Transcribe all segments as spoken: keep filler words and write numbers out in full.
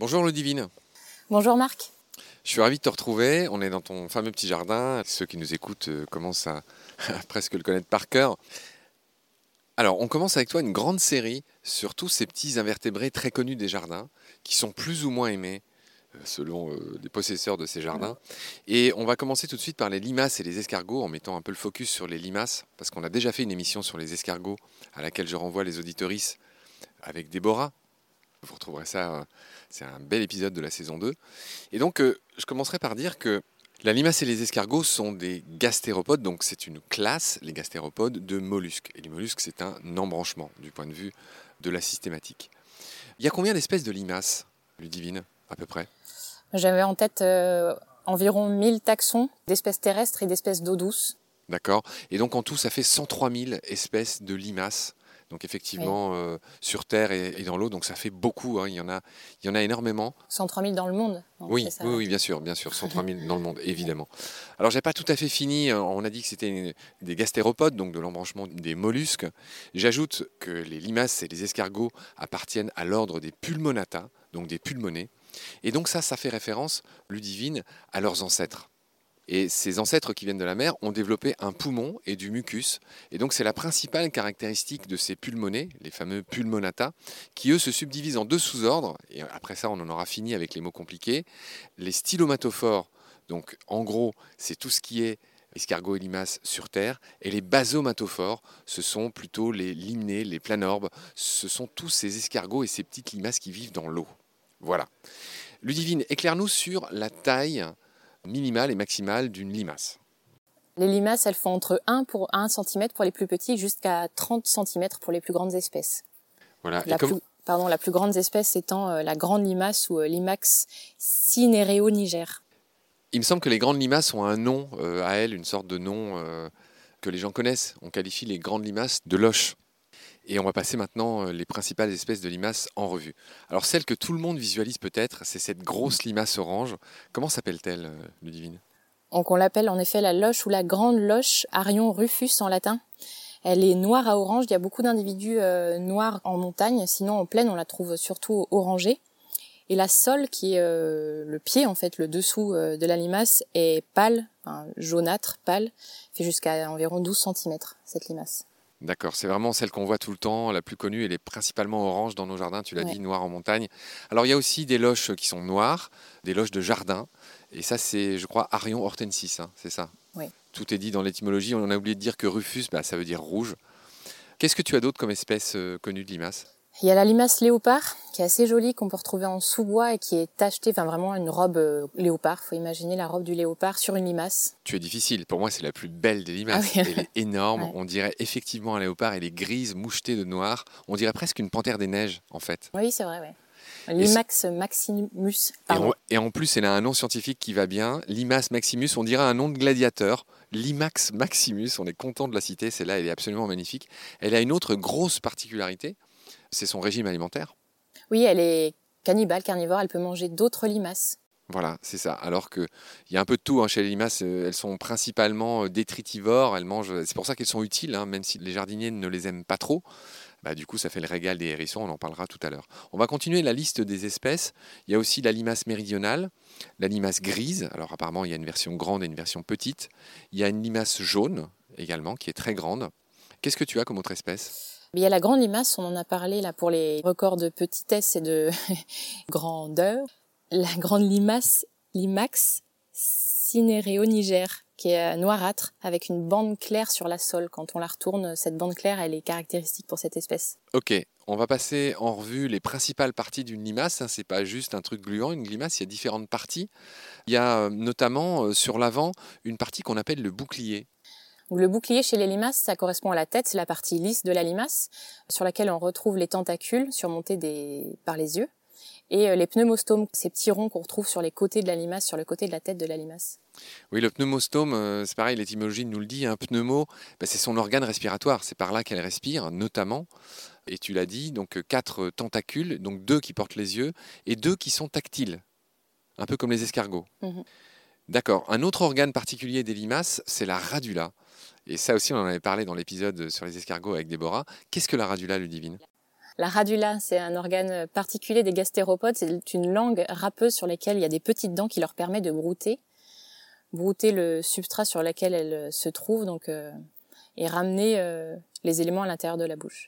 Bonjour Ludivine. Bonjour Marc. Je suis ravi de te retrouver. On est dans ton fameux petit jardin. Ceux qui nous écoutent euh, commencent à, à presque le connaître par cœur. Alors, on commence avec toi une grande série sur tous ces petits invertébrés très connus des jardins, qui sont plus ou moins aimés euh, selon euh, les possesseurs de ces jardins. Et on va commencer tout de suite par les limaces et les escargots, en mettant un peu le focus sur les limaces, parce qu'on a déjà fait une émission sur les escargots, à laquelle je renvoie les auditorices avec Déborah. Vous retrouverez ça, euh, c'est un bel épisode de la saison deux. Et donc, euh, je commencerai par dire que la limace et les escargots sont des gastéropodes, donc c'est une classe, les gastéropodes, de mollusques. Et les mollusques, c'est un embranchement du point de vue de la systématique. Il y a combien d'espèces de limaces, Ludivine, à peu près? J'avais en tête euh, environ mille taxons d'espèces terrestres et d'espèces d'eau douce. D'accord. Et donc en tout, ça fait cent trois mille espèces de limaces. Donc effectivement, oui. euh, sur Terre et, et dans l'eau, donc ça fait beaucoup, hein. il, y en a, il y en a énormément. cent trois mille dans le monde. Non, oui, ça, oui, oui, bien sûr, bien sûr, cent trois mille dans le monde, évidemment. Alors, j'ai pas tout à fait fini. On a dit que c'était une, des gastéropodes, donc de l'embranchement des mollusques. J'ajoute que les limaces et les escargots appartiennent à l'ordre des pulmonata, donc des pulmonés. Et donc ça, ça fait référence, Ludivine, à leurs ancêtres. Et ces ancêtres qui viennent de la mer ont développé un poumon et du mucus. Et donc c'est la principale caractéristique de ces pulmonés, les fameux pulmonata, qui eux se subdivisent en deux sous-ordres. Et après ça, on en aura fini avec les mots compliqués. Les stylomatophores, donc en gros, c'est tout ce qui est escargots et limaces sur Terre. Et les basomatophores, ce sont plutôt les limnés, les planorbes. Ce sont tous ces escargots et ces petites limaces qui vivent dans l'eau. Voilà. Ludivine, éclaire-nous sur la taille minimale et maximale d'une limace. Les limaces, elles font entre un pour un centimètre pour les plus petits jusqu'à trente centimètres pour les plus grandes espèces. Voilà. La, comme... plus, pardon, la plus grande espèce étant euh, la grande limace ou euh, Limax cinerea niger. Il me semble que les grandes limaces ont un nom euh, à elles, une sorte de nom euh, que les gens connaissent. On qualifie les grandes limaces de loches. Et on va passer maintenant les principales espèces de limaces en revue. Alors celle que tout le monde visualise peut-être, c'est cette grosse limace orange. Comment s'appelle-t-elle, Ludivine ? Donc on l'appelle en effet la loche ou la grande loche, Arion rufus en latin. Elle est noire à orange, il y a beaucoup d'individus euh, noirs en montagne, sinon en plaine on la trouve surtout orangée. Et la sole, qui est euh, le pied en fait, le dessous euh, de la limace, est pâle, enfin, jaunâtre, pâle, fait jusqu'à environ douze centimètres cette limace. D'accord, c'est vraiment celle qu'on voit tout le temps, la plus connue. Elle est principalement orange dans nos jardins, tu l'as ouais. dit, noire en montagne. Alors il y a aussi des loches qui sont noires, des loches de jardin. Et ça c'est, je crois, Arion hortensis, hein, c'est ça. Oui. Tout est dit dans l'étymologie. On a oublié de dire que rufus, bah, ça veut dire rouge. Qu'est-ce que tu as d'autre comme espèce euh, connue de limace ? Il y a la limace léopard, qui est assez jolie, qu'on peut retrouver en sous-bois et qui est tachetée, enfin vraiment une robe euh, léopard. Il faut imaginer la robe du léopard sur une limace. Tu es difficile. Pour moi, c'est la plus belle des limaces. Ah oui. Elle est énorme. Ouais. On dirait effectivement un léopard. Elle est grise, mouchetée de noir. On dirait presque une panthère des neiges, en fait. Oui, c'est vrai, oui. Limax maximus. Et, on, et en plus, elle a un nom scientifique qui va bien. Limace maximus, on dirait un nom de gladiateur. Limax maximus, on est content de la citer. Celle-là, elle est absolument magnifique. Elle a une autre grosse particularité. C'est son régime alimentaire. Oui, elle est cannibale, carnivore, elle peut manger d'autres limaces. Voilà, c'est ça. Alors qu'il y a un peu de tout hein, chez les limaces. Elles sont principalement détritivores. Elles mangent. C'est pour ça qu'elles sont utiles, hein, même si les jardiniers ne les aiment pas trop. Bah, du coup, ça fait le régal des hérissons. On en parlera tout à l'heure. On va continuer la liste des espèces. Il y a aussi la limace méridionale, la limace grise. Alors apparemment, il y a une version grande et une version petite. Il y a une limace jaune également, qui est très grande. Qu'est-ce que tu as comme autre espèce ? Il y a la grande limace, on en a parlé là pour les records de petitesse et de grandeur. La grande limace, Limax cinerea niger, qui est noirâtre avec une bande claire sur la sole. Quand on la retourne, cette bande claire, elle est caractéristique pour cette espèce. Ok, on va passer en revue les principales parties d'une limace. C'est pas juste un truc gluant, une limace, il y a différentes parties. Il y a notamment sur l'avant une partie qu'on appelle le bouclier. Le bouclier chez les limaces, ça correspond à la tête, c'est la partie lisse de la limace, sur laquelle on retrouve les tentacules surmontés des... par les yeux, et les pneumostomes, ces petits ronds qu'on retrouve sur les côtés de la limace, sur le côté de la tête de la limace. Oui, le pneumostome, c'est pareil, l'étymologie nous le dit, un pneumo, ben c'est son organe respiratoire, c'est par là qu'elle respire, notamment, et tu l'as dit, donc quatre tentacules, donc deux qui portent les yeux, et deux qui sont tactiles, un peu comme les escargots. Mmh. D'accord. Un autre organe particulier des limaces, c'est la radula. Et ça aussi, on en avait parlé dans l'épisode sur les escargots avec Déborah. Qu'est-ce que la radula, Ludivine ? La radula, c'est un organe particulier des gastéropodes. C'est une langue râpeuse sur laquelle il y a des petites dents qui leur permettent de brouter, brouter le substrat sur lequel elles se trouvent, donc, euh, et ramener euh, les éléments à l'intérieur de la bouche.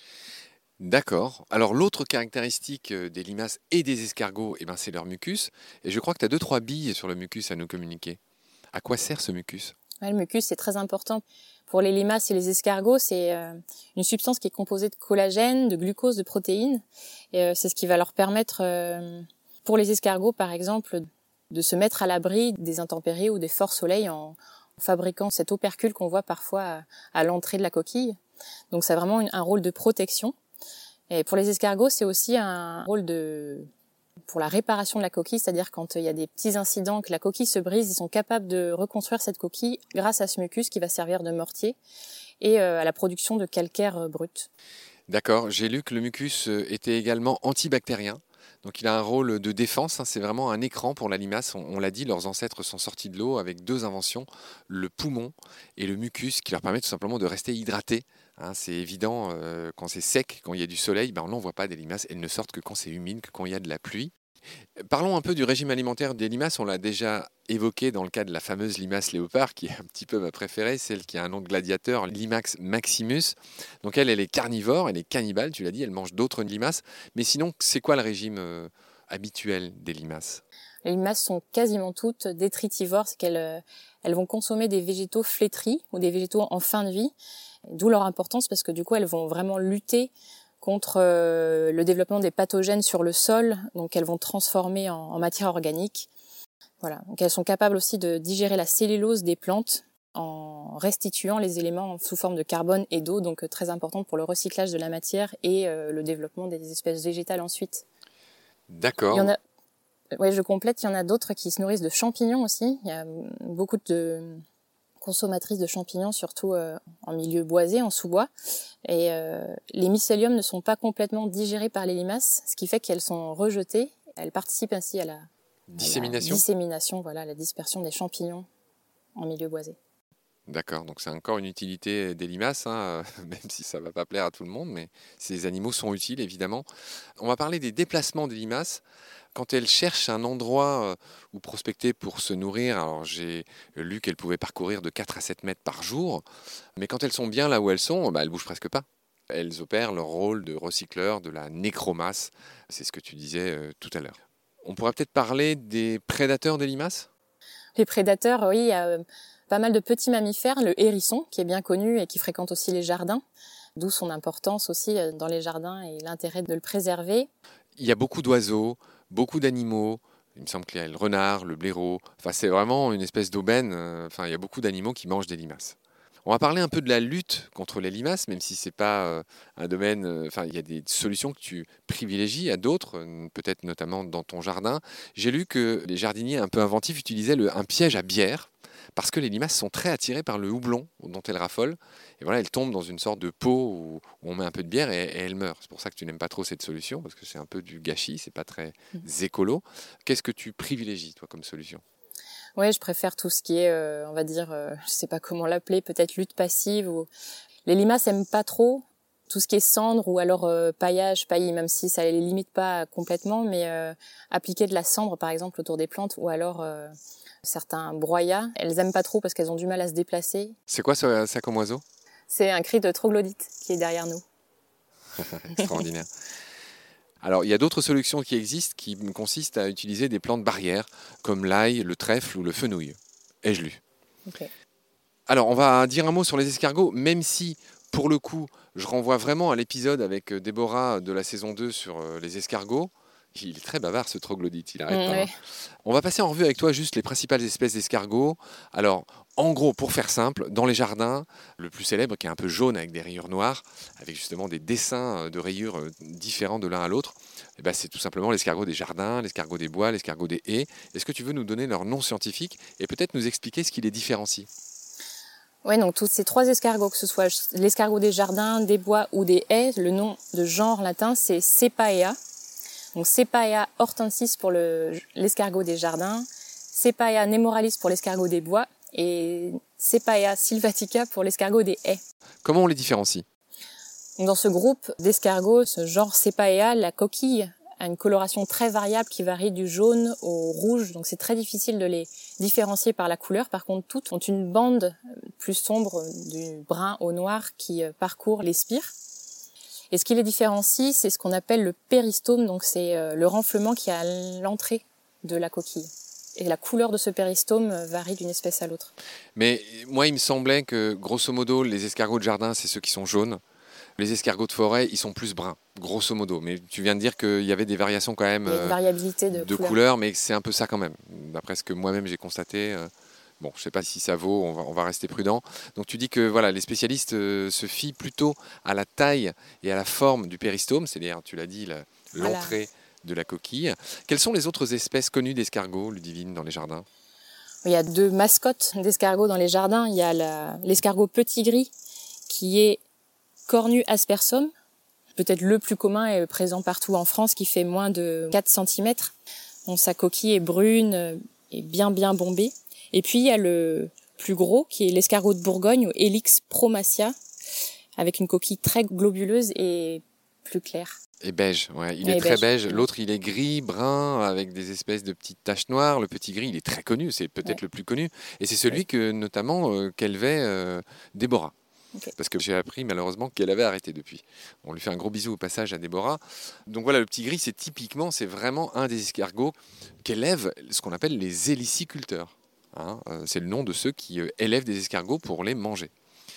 D'accord. Alors l'autre caractéristique des limaces et des escargots, eh ben, c'est leur mucus. Et je crois que tu as deux, trois billes sur le mucus à nous communiquer. À quoi sert ce mucus ? Ouais, le mucus, c'est très important. Pour les limaces et les escargots, c'est euh, une substance qui est composée de collagène, de glucose, de protéines. Et euh, c'est ce qui va leur permettre, euh, pour les escargots par exemple, de se mettre à l'abri des intempéries ou des forts soleils en, en fabriquant cet opercule qu'on voit parfois à, à l'entrée de la coquille. Donc c'est vraiment une, un rôle de protection. Et pour les escargots, c'est aussi un rôle de... pour la réparation de la coquille, c'est-à-dire quand il y a des petits incidents, que la coquille se brise, ils sont capables de reconstruire cette coquille grâce à ce mucus qui va servir de mortier et euh, à la production de calcaire euh, brut. D'accord, j'ai lu que le mucus était également antibactérien, donc il a un rôle de défense, hein, c'est vraiment un écran pour la limace, on, on l'a dit, leurs ancêtres sont sortis de l'eau avec deux inventions, le poumon et le mucus qui leur permet tout simplement de rester hydratés. Hein, c'est évident, euh, quand c'est sec, quand il y a du soleil, ben on n'en voit pas des limaces, elles ne sortent que quand c'est humide, que quand il y a de la pluie. Parlons un peu du régime alimentaire des limaces, on l'a déjà évoqué dans le cas de la fameuse limace léopard, qui est un petit peu ma préférée, celle qui a un nom de gladiateur, Limax maximus. Donc elle, elle est carnivore, elle est cannibale, tu l'as dit, elle mange d'autres limaces. Mais sinon, c'est quoi le régime euh, habituel des limaces ? Les limaces sont quasiment toutes détritivores, c'est qu'elles euh, elles vont consommer des végétaux flétris ou des végétaux en fin de vie, d'où leur importance parce que du coup elles vont vraiment lutter contre euh, le développement des pathogènes sur le sol, donc elles vont transformer en, en matière organique. Voilà, donc elles sont capables aussi de digérer la cellulose des plantes en restituant les éléments sous forme de carbone et d'eau, donc euh, très important pour le recyclage de la matière et euh, le développement des espèces végétales ensuite. D'accord. Il y en a, ouais, je complète, il y en a d'autres qui se nourrissent de champignons aussi. Il y a beaucoup de consommatrices de champignons, surtout euh, en milieu boisé, en sous-bois. Et euh, les mycéliums ne sont pas complètement digérés par les limaces, ce qui fait qu'elles sont rejetées. Elles participent ainsi à la dissémination, à la dissémination, voilà, la dispersion des champignons en milieu boisé. D'accord, donc c'est encore une utilité des limaces, hein, même si ça ne va pas plaire à tout le monde, mais ces animaux sont utiles évidemment. On va parler des déplacements des limaces. Quand elles cherchent un endroit où prospecter pour se nourrir, alors j'ai lu qu'elles pouvaient parcourir de quatre à sept mètres par jour, mais quand elles sont bien là où elles sont, bah, elles ne bougent presque pas. Elles opèrent leur rôle de recycleur de la nécromasse, c'est ce que tu disais euh, tout à l'heure. On pourrait peut-être parler des prédateurs des limaces ? Les prédateurs, oui, il y a euh, pas mal de petits mammifères, le hérisson qui est bien connu et qui fréquente aussi les jardins, d'où son importance aussi dans les jardins et l'intérêt de le préserver. Il y a beaucoup d'oiseaux, beaucoup d'animaux. Il me semble qu'il y a le renard, le blaireau. Enfin, c'est vraiment une espèce d'aubaine. Enfin, il y a beaucoup d'animaux qui mangent des limaces. On va parler un peu de la lutte contre les limaces, même si c'est pas euh, un domaine. Euh, enfin, il y a des solutions que tu privilégies à d'autres, euh, peut-être notamment dans ton jardin. J'ai lu que les jardiniers un peu inventifs utilisaient le, un piège à bière parce que les limaces sont très attirées par le houblon dont elles raffolent. Et voilà, elles tombent dans une sorte de pot où, où on met un peu de bière et, et elles meurent. C'est pour ça que tu n'aimes pas trop cette solution, parce que c'est un peu du gâchis, c'est pas très mmh. écolo. Qu'est-ce que tu privilégies, toi, comme solution ? Oui, je préfère tout ce qui est, euh, on va dire, euh, je sais pas comment l'appeler, peut-être lutte passive. Ou... Les limaces aiment pas trop tout ce qui est cendre ou alors euh, paillage, paillis, même si ça les limite pas complètement, mais euh, appliquer de la cendre, par exemple, autour des plantes ou alors... Euh, certains broyats, elles aiment pas trop parce qu'elles ont du mal à se déplacer. C'est quoi ça, ça comme oiseau ? C'est un cri de troglodyte qui est derrière nous. Extraordinaire. Alors, il y a d'autres solutions qui existent qui consistent à utiliser des plantes barrières comme l'ail, le trèfle ou le fenouil. Ai-je lu ? Okay. Alors, on va dire un mot sur les escargots, même si, pour le coup, je renvoie vraiment à l'épisode avec Déborah de la saison deux sur les escargots. Il est très bavard, ce troglodyte, il arrête mmh, pas. ouais. Hein. On va passer en revue avec toi juste les principales espèces d'escargots. Alors, en gros, pour faire simple, dans les jardins, le plus célèbre, qui est un peu jaune avec des rayures noires, avec justement des dessins de rayures différents de l'un à l'autre, eh ben, c'est tout simplement l'escargot des jardins, l'escargot des bois, l'escargot des haies. Est-ce que tu veux nous donner leur nom scientifique et peut-être nous expliquer ce qui les différencie ? Oui, donc tous ces trois escargots, que ce soit l'escargot des jardins, des bois ou des haies, le nom de genre latin, c'est Cepaea. Donc Cepaea hortensis pour le, l'escargot des jardins, Cepaea nemoralis pour l'escargot des bois et Cepaea sylvatica pour l'escargot des haies. Comment on les différencie ? Dans ce groupe d'escargots, ce genre Cepaea, la coquille a une coloration très variable qui varie du jaune au rouge, donc c'est très difficile de les différencier par la couleur. Par contre, toutes ont une bande plus sombre du brun au noir qui parcourt les spires. Et ce qui les différencie, c'est ce qu'on appelle le péristome, donc c'est le renflement qui est à l'entrée de la coquille. Et la couleur de ce péristome varie d'une espèce à l'autre. Mais moi, il me semblait que, grosso modo, les escargots de jardin, c'est ceux qui sont jaunes. Les escargots de forêt, ils sont plus bruns, grosso modo. Mais tu viens de dire qu'il y avait des variations quand même. Il y a une variabilité de, de couleurs. couleurs, mais c'est un peu ça quand même. D'après ce que moi-même j'ai constaté. Bon, je ne sais pas si ça vaut, on va, on va rester prudent. Donc tu dis que voilà, les spécialistes euh, se fient plutôt à la taille et à la forme du péristome, c'est-à-dire, tu l'as dit, la, l'entrée voilà. de la coquille. Quelles sont les autres espèces connues d'escargots, Ludivine, dans les jardins ? Il y a deux mascottes d'escargots dans les jardins. Il y a la, l'escargot petit gris, qui est Cornu aspersum, peut-être le plus commun et présent partout en France, qui fait moins de quatre centimètres. Donc, sa coquille est brune et bien bien bombée. Et puis il y a le plus gros, qui est l'escargot de Bourgogne, Helix promacia, avec une coquille très globuleuse et plus claire. Et beige, ouais. il et est très beige. beige. L'autre, il est gris, brun, avec des espèces de petites taches noires. Le petit gris, il est très connu, c'est peut-être ouais. le plus connu. Et c'est celui ouais. que, notamment, euh, qu'élevait euh, Déborah. Okay. Parce que j'ai appris malheureusement qu'elle avait arrêté depuis. On lui fait un gros bisou au passage à Déborah. Donc voilà, le petit gris, c'est typiquement, c'est vraiment un des escargots qu'élèvent ce qu'on appelle les héliciculteurs. Hein, c'est le nom de ceux qui élèvent des escargots pour les manger.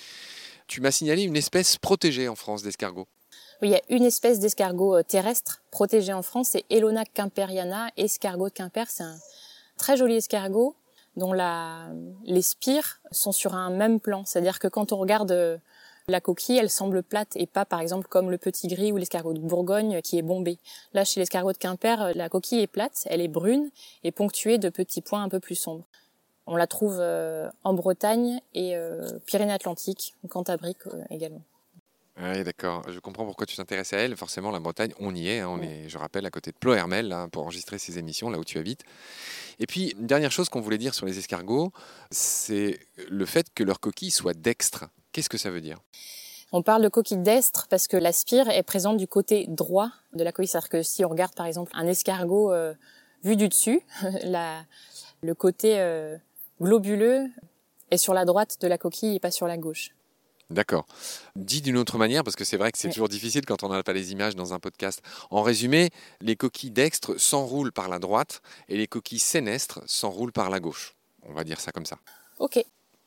Tu m'as signalé une espèce protégée en France d'escargots. Oui, il y a une espèce d'escargot terrestre protégée en France, c'est Elona quimperiana, escargot de Quimper. C'est un très joli escargot dont la, les spires sont sur un même plan. C'est-à-dire que quand on regarde la coquille, elle semble plate et pas, par exemple, comme le petit gris ou l'escargot de Bourgogne qui est bombé. Là, chez l'escargot de Quimper, la coquille est plate, elle est brune et ponctuée de petits points un peu plus sombres. On la trouve en Bretagne et Pyrénées-Atlantiques, en Cantabrie également. Oui, d'accord. Je comprends pourquoi tu t'intéresses à elle. Forcément, la Bretagne, on y est. Hein. On est, je rappelle, à côté de Ploërmel, là, pour enregistrer ces émissions, là où tu habites. Et puis, une dernière chose qu'on voulait dire sur les escargots, c'est le fait que leur coquille soit dextre. Qu'est-ce que ça veut dire ? On parle de coquille dextre parce que la spire est présente du côté droit de la coquille. C'est-à-dire que si on regarde, par exemple, un escargot euh, vu du dessus, la, le côté euh, globuleux est sur la droite de la coquille et pas sur la gauche. D'accord. Dit d'une autre manière, parce que c'est vrai que c'est oui. toujours difficile quand on n'a pas les images dans un podcast. En résumé, les coquilles dextres s'enroulent par la droite et les coquilles sénestres s'enroulent par la gauche. On va dire ça comme ça. Ok.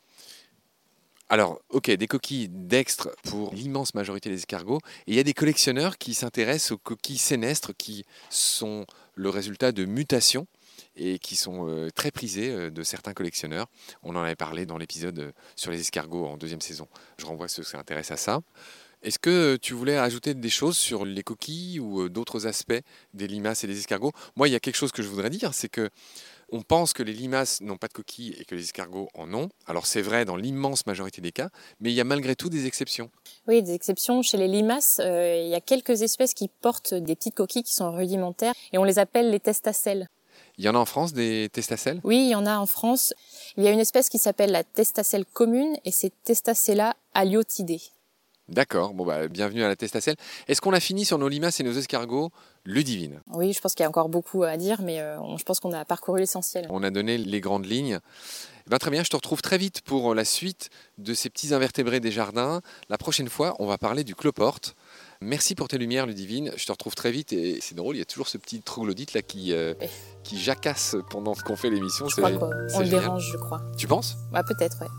Alors, ok, des coquilles dextres pour l'immense majorité des escargots. Et il y a des collectionneurs qui s'intéressent aux coquilles sénestres qui sont le résultat de mutations et qui sont euh, très prisés euh, de certains collectionneurs. On en avait parlé dans l'épisode euh, sur les escargots en deuxième saison. Je renvoie ceux qui s'intéressent à ça. Est-ce que tu voulais ajouter des choses sur les coquilles ou euh, d'autres aspects des limaces et des escargots ? Moi, il y a quelque chose que je voudrais dire, c'est que on pense que les limaces n'ont pas de coquilles et que les escargots en ont. Alors c'est vrai dans l'immense majorité des cas, mais il y a malgré tout des exceptions. Oui, des exceptions. Chez les limaces, euh, il y a quelques espèces qui portent des petites coquilles qui sont rudimentaires et on les appelle les testacelles. Il y en a en France, des testacelles ? Oui, il y en a en France. Il y a une espèce qui s'appelle la testacelle commune et c'est Testacella haliotidea. D'accord, bon bah, bienvenue à la testacelle. Est-ce qu'on a fini sur nos limaces et nos escargots, Ludivine ? Oui, je pense qu'il y a encore beaucoup à dire, mais euh, je pense qu'on a parcouru l'essentiel. On a donné les grandes lignes. Ben, très bien, je te retrouve très vite pour la suite de ces petits invertébrés des jardins. La prochaine fois, on va parler du cloporte. Merci pour tes lumières, Ludivine. Je te retrouve très vite et c'est drôle, il y a toujours ce petit troglodyte là qui, euh, oui. qui jacasse pendant qu'on fait l'émission. Je c'est, crois qu'on le dérange, je crois. Tu penses ? Bah, peut-être, ouais.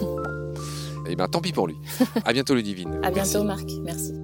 Eh bien, tant pis pour lui. À bientôt, Ludivine. À bientôt, Marc. Merci.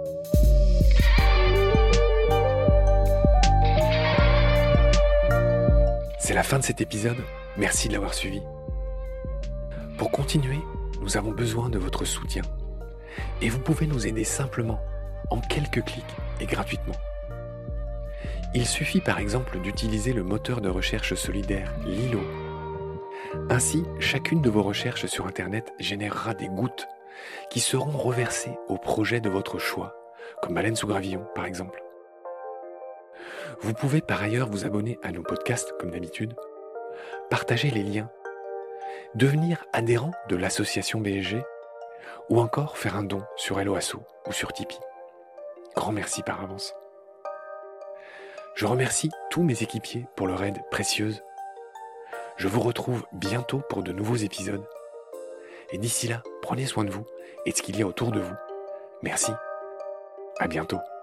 C'est la fin de cet épisode. Merci de l'avoir suivi. Pour continuer, nous avons besoin de votre soutien. Et vous pouvez nous aider simplement, en quelques clics et gratuitement. Il suffit par exemple d'utiliser le moteur de recherche solidaire Lilo. Ainsi, chacune de vos recherches sur Internet générera des gouttes qui seront reversées au projet de votre choix, comme Baleine sous gravillon par exemple. Vous pouvez par ailleurs vous abonner à nos podcasts comme d'habitude, partager les liens, devenir adhérent de l'association B S G ou encore faire un don sur Helloasso ou sur Tipeee. Grand merci par avance. Je remercie tous mes équipiers pour leur aide précieuse. Je vous retrouve bientôt pour de nouveaux épisodes. Et d'ici là, prenez soin de vous et de ce qu'il y a autour de vous. Merci. À bientôt.